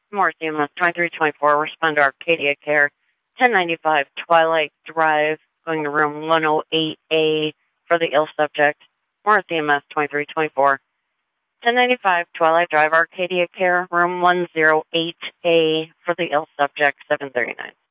More CMS 2324, respond to Arcadia Care, 1095 Twilight Drive, going to room 108A for the ill subject. More CMS 2324, 1095 Twilight Drive, Arcadia Care, room 108A for the ill subject, 739.